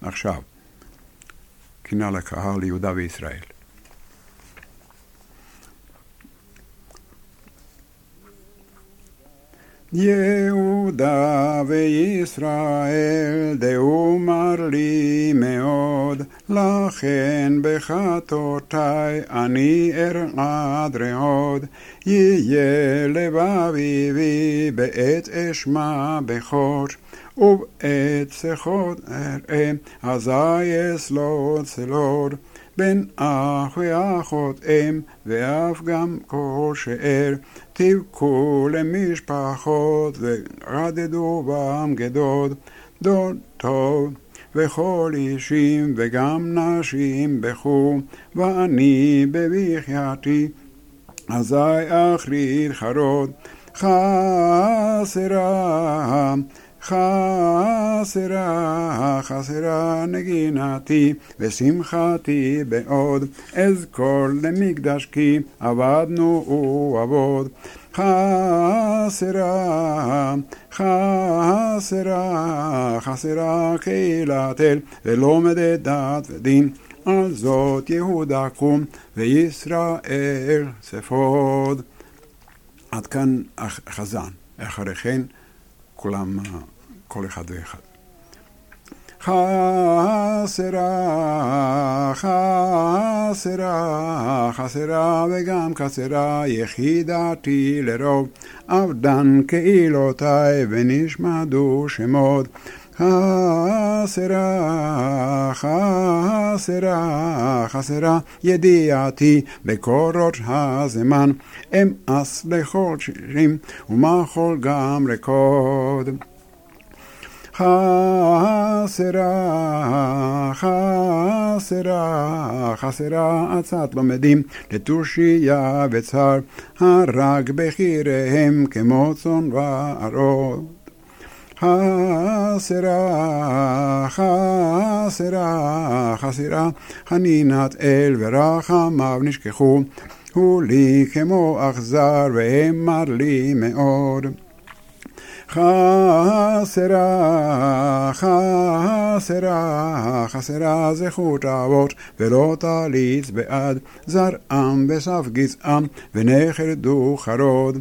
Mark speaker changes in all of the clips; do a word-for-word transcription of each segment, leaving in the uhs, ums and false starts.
Speaker 1: עכשיו, קינה לקהל יהודה וישראל. יהודה וישראל דעו מר לי מאוד, לכן בחטאותיי אני ארעד רעוד. יהיה לבבי בי בעת אשמע בחוש, ובעת שיחות אראה אזי אסלוד סלוד. בין אח ואחות אם ואף גם כל שאר, תבכו למשפחות ורדדו בם גדוד. דוד טוב וכל אישים וגם נשים בכו, ואני בבכייתי אזי אחריד חרוד. חסרה חסרה חסרה נגינתי ושמחתי בעוד, אזכור למקדש כי עבדנו ועבוד. חסרה חסרה חסרה קהילת אל ולומדת דת ודין, על זאת יהודה קום וישראל ספוד. עד כאן חזן, אחרי כן כולם, כל אחד ואחד. חסרה, חסרה, חסרה וגם קצרה יחידתי לרוב, עבדן קהילותיי ונשמדו שמות. חסרה, חסרה, חסרה ידיעתי בקורות הזמן, אמאס לכל שירים ומחול גם רקוד. חסרה, חסרה, חסרה עצת לומדים לתושייה וצר, הרג בחיריהם כמו צאן וערוד. חסרה, חסרה, חסרה חנינת אל ורחמיו נשכחו, הוא לי כמו אכזר ואמר לי מאוד. חסרה, חסרה, חסרה זכות אבות ולא תליץ בעד, זרעם בסף גזעם ונחרדו חרוד.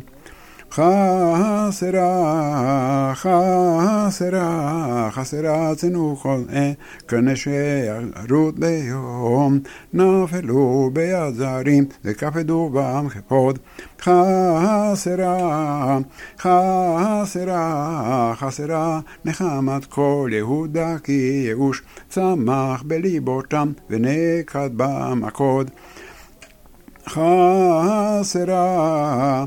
Speaker 1: חסרה, חסרה, חסרה צנוחו כנשי רות ביום, נפלו ביד זרים וקפדו בם כפוד. חסרה, חסרה, חסרה נחמת כל יהודה כי ייאוש צמח בליבותם ונקד בם הקוד. חסרה,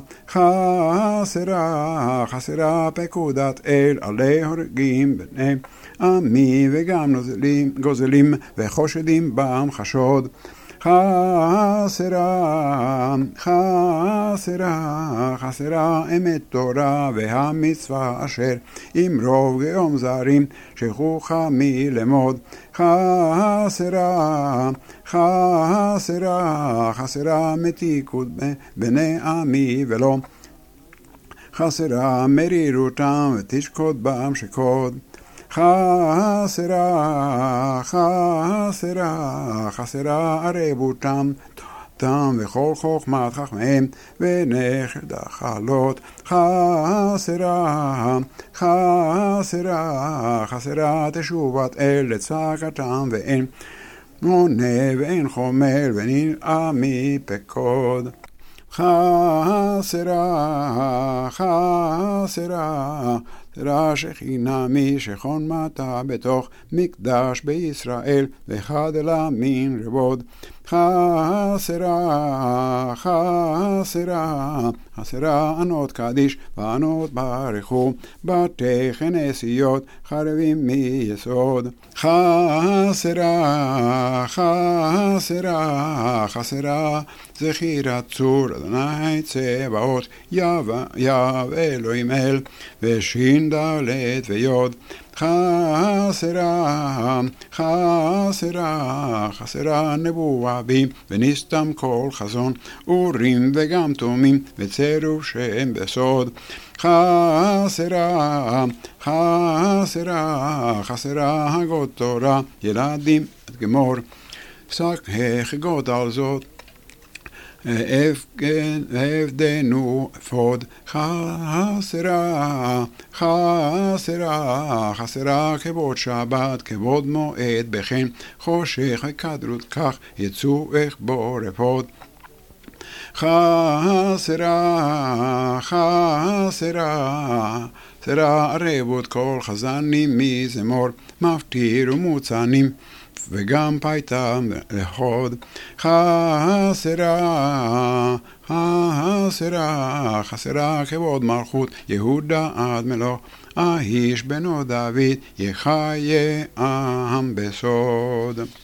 Speaker 1: חסרה, חסרה פקודת אל עלי הורגים בני עמי וגם נוזלים, גוזלים וחושדים בם חשוד. חסרה, חסרה, חסרה אמת תורה והמצווה אשר עם רוב גאום זרים שכוחה מלמוד. חסרה, חסרה, חסרה מתיקות בני עמי ולא חסרה מרירותם ותשקוד בם שקוד. חסרה, חסרה, חסרה ערבותם תם וכל חוכמת חכמיהם ונחד החלות. חסרה, חסרה, חסרה תשובת אל לצעקתם ואין מונה ואין חומל ונראה מפקוד. חסרה, חסרה, חסרה שכינה משכון מטה בתוך מקדש בישראל וחד אל המין רבוד. חסרה, חסרה, חסרה ענות קדיש וענות ברכו, בתי כנסיות חרבים מיסוד. חסרה, חסרה, חסרה זכירת צור אדוני צבאות יב יב אלוהים אל ושין דלת ויוד. חסרה, חסרה, חסרה נבואה בי, ונסתם כל חזון, אורים וגם תומים, וצירוף שם בסוד. חסרה, חסרה, חסרה הגות תורה, ילדים עד גמור. שק החגות על זאת, הבדנו אפוד. חסרה, חסרה, חסרה כבוד שבת, כבוד מועד בכן, חושך הכדרות כך, יצאו אכבור אפוד. חסרה, חסרה, חסרה ערבות כל חזנים מזמור, מפטיר ומוצנים, וגם פייטם לחוד. חסרה, חסרה, חסרה כבוד מלכות, יהודה עד מלוך, האיש בנו דוד, יחיה עם בסוד.